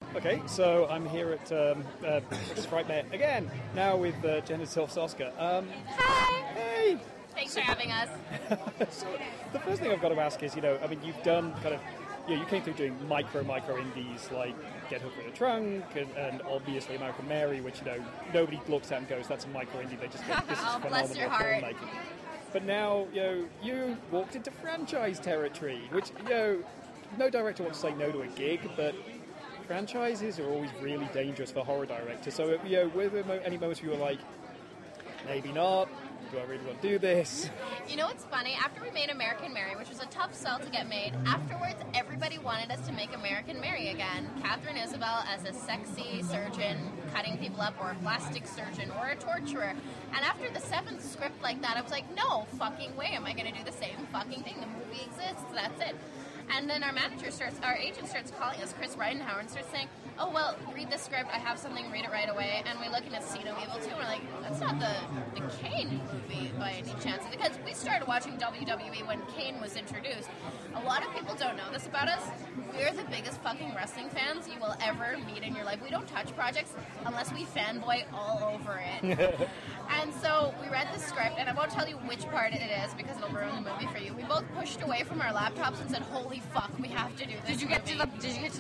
Okay, so I'm here at British Frightmare again, now with Jenna Silf-Soska. Hi! Hey! Thanks for having us. So, the first thing I've got to ask is, you've done kind of, you came through doing micro indies like Get Hooked with a Trunk and obviously American Mary, which, nobody looks at and goes, that's a micro indie, they just go, this is Oh, phenomenal bless your heart. filmmaking. But now, you walked into franchise territory, which, no director wants to say no to a gig, but franchises are always really dangerous for horror directors. So, were there any moments where you were like, maybe not, do I really want to do this? You know what's funny? After we made American Mary, which was a tough sell to get made, afterwards everybody wanted us to make American Mary again. Catherine Isabel as a sexy surgeon cutting people up, or a plastic surgeon, or a torturer. And after the 7th script like that, I was like, no fucking way am I going to do the same fucking thing. The movie exists, that's it. And then our agent starts calling us, Chris Ridenhour, and starts saying, oh, well, read the script, I have something, read it right away. And we're looking at See No Evil 2, and we're like, that's not the Kane movie by any chance. Because we started watching WWE when Kane was introduced. A lot of people don't know this about us. We're the biggest fucking wrestling fans you will ever meet in your life. We don't touch projects unless we fanboy all over it. And so we read the script, and I won't tell you which part it is because it'll ruin the movie for you. We both pushed away from our laptops and said, holy fuck, we have to do this. Did you get to that?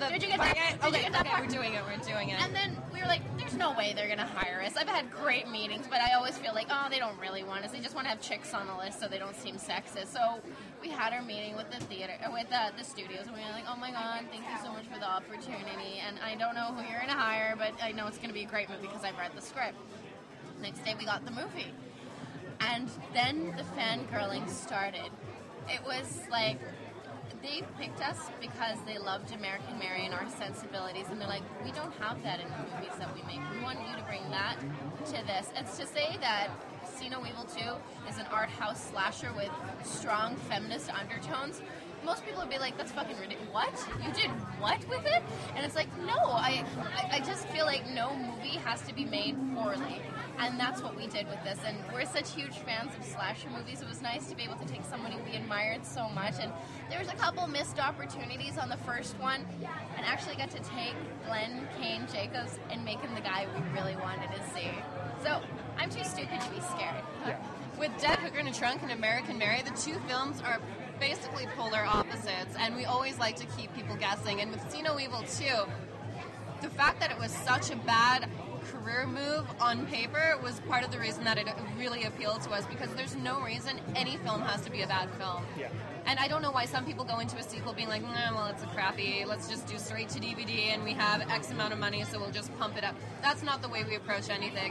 Okay, we're doing it. And then we were like, there's no way they're going to hire us. I've had great meetings, but I always feel like, oh, they don't really want us. They just want to have chicks on the list so they don't seem sexist. So we had our meeting with the theater, with the studios, and we were like, oh my god, thank you so much for the opportunity. And I don't know who you're going to hire, but I know it's going to be a great movie because I've read the script. Next day we got the movie. And then the fangirling started. It was like, they picked us because they loved American Mary and our sensibilities, and they're like, we don't have that in the movies that we make. We want you to bring that to this. It's to say that See No Evil 2 is an art house slasher with strong feminist undertones. Most people would be like, that's fucking ridiculous. What? You did what with it? And it's like, no, I just feel like no movie has to be made poorly. And that's what we did with this. And we're such huge fans of slasher movies. It was nice to be able to take somebody we admired so much. And there was a couple missed opportunities on the first one. And actually got to take Glenn Kane Jacobs and make him the guy we really wanted to see. So I'm too stupid to be scared. Yeah. With Dead Hooker in a Trunk and American Mary, the two films are basically polar opposites, and we always like to keep people guessing. And with See No Evil 2, the fact that it was such a bad career move on paper was part of the reason that it really appealed to us, because there's no reason any film has to be a bad film. Yeah. And I don't know why some people go into a sequel being like, well, it's a crappy, let's just do straight to DVD and we have X amount of money, so we'll just pump it up. That's not the way we approach anything.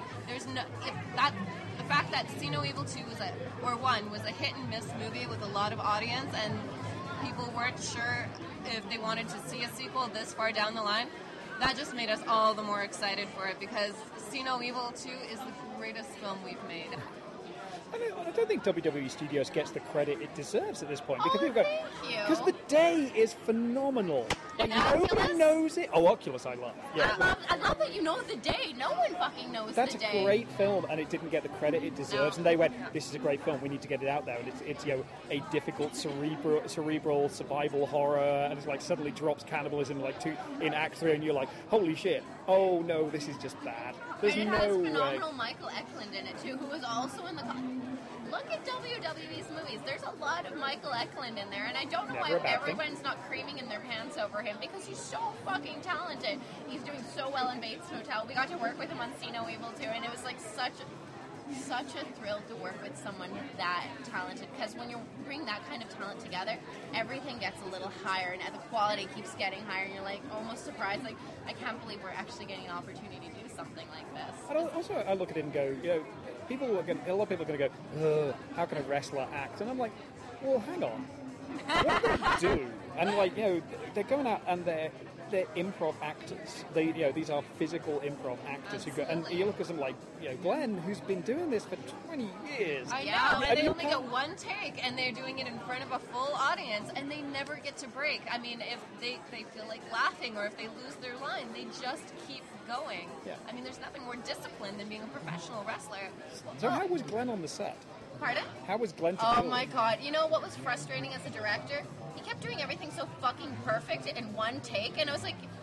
The fact that See No Evil 2 was a hit and miss movie with a lot of audience, and people weren't sure if they wanted to see a sequel this far down the line, that just made us all the more excited for it, because See No Evil 2 is the greatest film we've made. I don't think WWE Studios gets the credit it deserves at this point. Because thank you. Because The Day is phenomenal. Like, nobody knows it. Oh, Oculus I love. Yeah. I love that you know The Day. No one fucking knows That's The Day. That's a great film, and it didn't get the credit it deserves. No. And they went, this is a great film, we need to get it out there. And it's a difficult cerebral survival horror, and it's like suddenly drops cannibalism in Act 3, and you're like, holy shit, oh no, this is just bad. There's and it no has way. phenomenal Michael Eklund in it too, who was also in the... Look at WWE's movies. There's a lot of Michael Eklund in there, and I don't know why everyone's not creaming in their pants over him, because he's so fucking talented. He's doing so well in Bates Motel. We got to work with him on See No Evil 2, and it was like such a thrill to work with someone that talented, because when you bring that kind of talent together, everything gets a little higher, and the quality keeps getting higher, and you're like almost surprised, like, I can't believe we're actually getting an opportunity to do something like this. And also, I look at it and go, a lot of people are going to go, how can a wrestler act? And I'm like, well, hang on, what do they do? And they're going out and they're improv actors. These are physical improv actors who go, and you look at them like, Glenn, who's been doing this for 20 years. I know, and they only get one take, and they're doing it in front of a full audience, and they never get to break. I mean, if they feel like laughing, or if they lose their line, they just keep going. Yeah. I mean, there's nothing more disciplined than being a professional wrestler. So how was Glenn on the set? Pardon? How was Glenn to Oh do? my god. You know what was frustrating as a director? He kept doing everything so fucking perfect in one take, and I was like,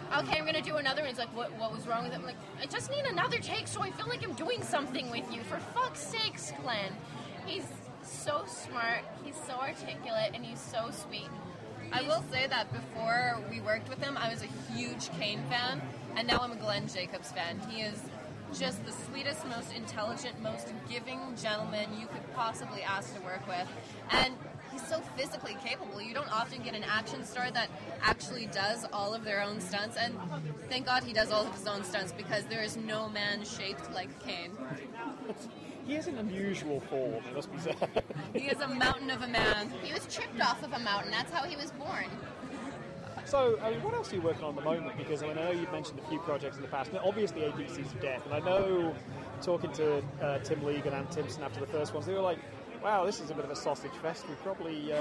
okay, I'm gonna do another. And he's like, what was wrong with it? I'm like, I just need another take so I feel like I'm doing something with you. For fuck's sakes, Glenn. He's so smart, he's so articulate, and he's so sweet. I will say that before we worked with him, I was a huge Kane fan, and now I'm a Glenn Jacobs fan. He is just the sweetest, most intelligent, most giving gentleman you could possibly ask to work with. And he's so physically capable. You don't often get an action star that actually does all of their own stunts, and thank God he does all of his own stunts, because there is no man shaped like Kane. He is an unusual form, it must be said. He is a mountain of a man. He was tripped off of a mountain. That's how he was born. So, I mean, what else are you working on at the moment? Because I know you've mentioned a few projects in the past. Now, obviously, ABCs of Death, and I know, talking to Tim League and Ann Timpson after the first ones, they were like, wow, this is a bit of a sausage fest. We probably...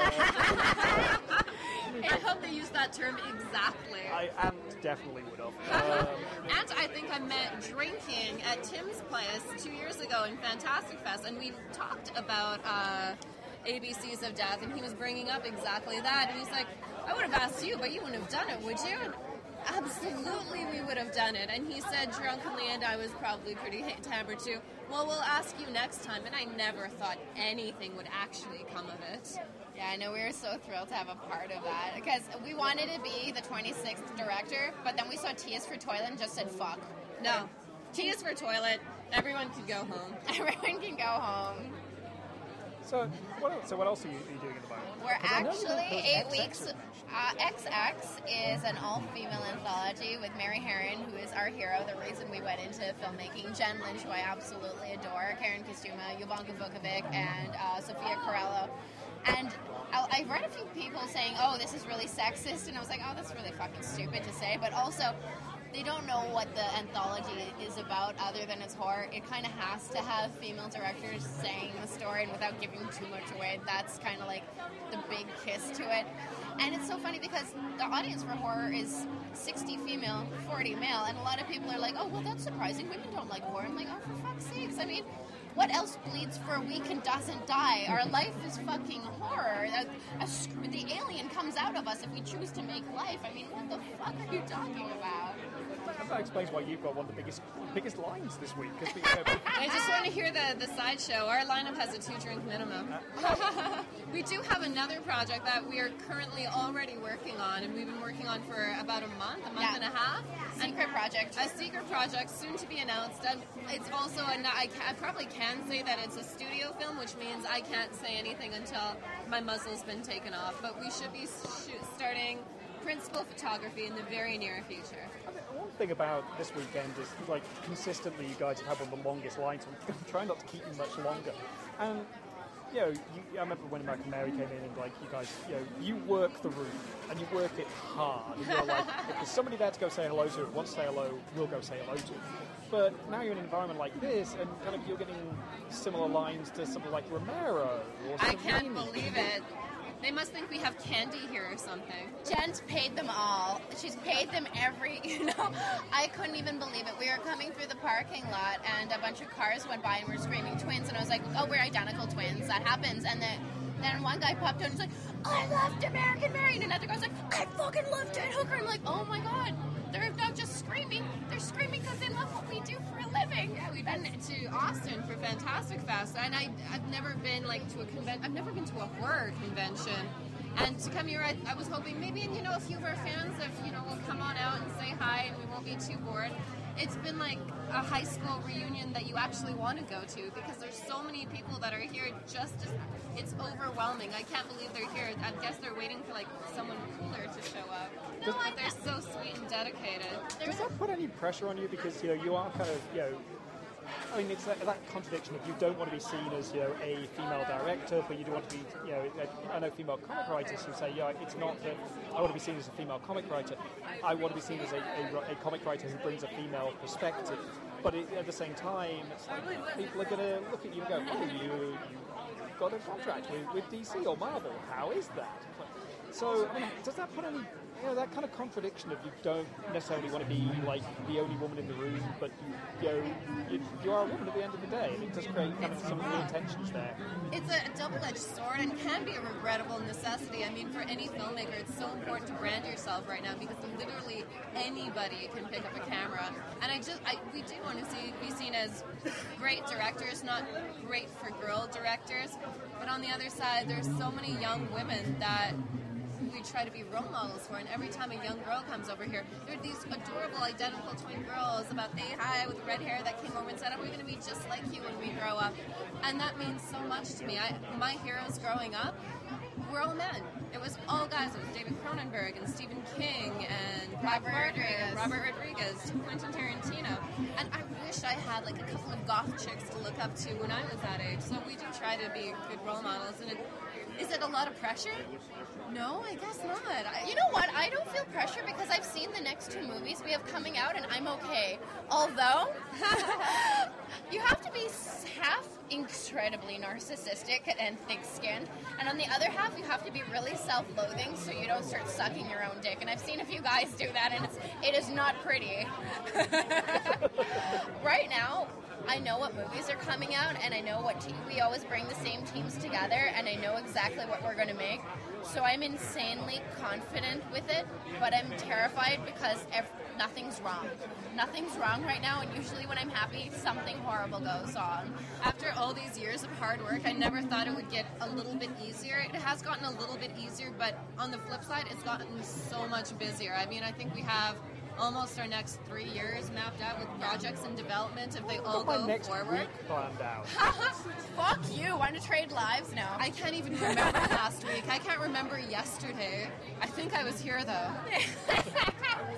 I hope they use that term exactly. Ant definitely would have. And I think I met drinking at Tim's place 2 years ago in Fantastic Fest, and we talked about ABCs of Death, and he was bringing up exactly that, and he's like, I would have asked you, but you wouldn't have done it, would you? And absolutely we would have done it. And he said drunkenly, and I was probably pretty hammered too, well, we'll ask you next time. And I never thought anything would actually come of it. Yeah, I know, we were so thrilled to have a part of that, because we wanted to be the 26th director, but then we saw T is for Toilet and just said fuck. No. T is for Toilet. Everyone can go home. Everyone can go home. So what else are you doing at the moment? We're 'Cause I know actually that 8 weeks. XX is an all-female anthology with Mary Herron, who is our hero, the reason we went into filmmaking. Jen Lynch, who I absolutely adore, Karen Kostuma, Jovanka Vukovic, and Sofia Carello. And I read a few people saying, oh, this is really sexist, and I was like, oh, that's really fucking stupid to say, but also, they don't know what the anthology is about other than it's horror. It kind of has to have female directors saying the story, and without giving too much away, that's kind of like the big kiss to it. And it's so funny because the audience for horror is 60 female, 40 male, and a lot of people are like, oh, well, that's surprising. Women don't like horror. I'm like, oh, for fuck's sakes. I mean, what else bleeds for a week and doesn't die? Our life is fucking horror. The alien comes out of us if we choose to make life. I mean, what the fuck are you talking about? That explains why you've got one of the biggest lines this week. I just want to hear the sideshow. Our lineup has a 2-drink minimum. We do have another project that we are currently already working on, and we've been working on for about a month and a half. Secret project. A secret project, soon to be announced. It's also, I probably can say that it's a studio film, which means I can't say anything until my muzzle's been taken off. But we should be starting principal photography in the very near future. One thing about this weekend is, like, consistently you guys have had one of the longest lines, so I'm trying not to keep you much longer. And, you know, I remember when Mike and Mary came in and, like, you guys, you know, you work the room, and you work it hard. And you're like, if there's somebody there to go say hello to, wants to say hello, we'll go say hello to. But now you're in an environment like this, and kind of you're getting similar lines to something like Romero or I can't believe it. They must think we have candy here or something. Jen's paid them all. She's paid them I couldn't even believe it. We were coming through the parking lot, and a bunch of cars went by and were screaming twins, and I was like, oh, we're identical twins. That happens. And then one guy popped out and was like, I loved American Mary, and another guy was like, I fucking loved Ted Hooker. I'm like, oh my god. They're not just screaming. They're screaming because they love what we do for a living. Yeah, we've been to Austin for Fantastic Fest, and I've never been to a convention. I've never been to a horror convention. And to come here, I was hoping maybe, a few of our fans, will come on out and say hi, and we won't be too bored. It's been like a high school reunion that you actually want to go to, because there's so many people that are here. It's overwhelming. I can't believe they're here. I guess they're waiting for someone cooler to show up. No, they're so sweet and dedicated. Does that put any pressure on you? Because you are kind of I mean, it's that contradiction of you don't want to be seen as a female director, but you do want to be I know female comic writers who say it's not that I want to be seen as a female comic writer. I want to be seen as a comic writer who brings a female perspective. But at the same time, it's like people are going to look at you and go, oh, you got a contract with DC or Marvel. How is that? So, I mean, does that put any, that kind of contradiction of you don't necessarily want to be like the only woman in the room, but you are a woman at the end of the day, and it does create kind of some real tensions there. It's a double-edged sword and can be a regrettable necessity. I mean, for any filmmaker, it's so important to brand yourself right now because literally anybody can pick up a camera. And we do want to be seen as great directors, not great for girl directors. But on the other side, there's so many young women that we try to be role models for, and every time a young girl comes over here, there are these adorable identical twin girls about high with red hair that came over and said, "Oh, we're going to be just like you when we grow up," and that means so much to me. My heroes growing up were all men. It was all guys. It was David Cronenberg and Stephen King and Robert Rodriguez, Quentin Tarantino, and I wish I had like a couple of goth chicks to look up to when I was that age. So we do try to be good role models, and is it a lot of pressure? No, I guess not. You know what? I don't feel pressure because I've seen the next 2 movies we have coming out, and I'm okay. Although, you have to be half incredibly narcissistic and thick-skinned, and on the other half, you have to be really self-loathing so you don't start sucking your own dick. And I've seen a few guys do that, and it is not pretty. Right now, I know what movies are coming out, and I know what we always bring the same teams together, and I know exactly what we're going to make. So I'm insanely confident with it, but I'm terrified because nothing's wrong. Nothing's wrong right now, and usually when I'm happy, something horrible goes on. After all these years of hard work, I never thought it would get a little bit easier. It has gotten a little bit easier, but on the flip side, it's gotten so much busier. I mean, I think we have almost our next 3 years mapped out with projects in development if they all go next forward. Week planned out. Fuck you! Want to trade lives now? I can't even remember last week. I can't remember yesterday. I think I was here though.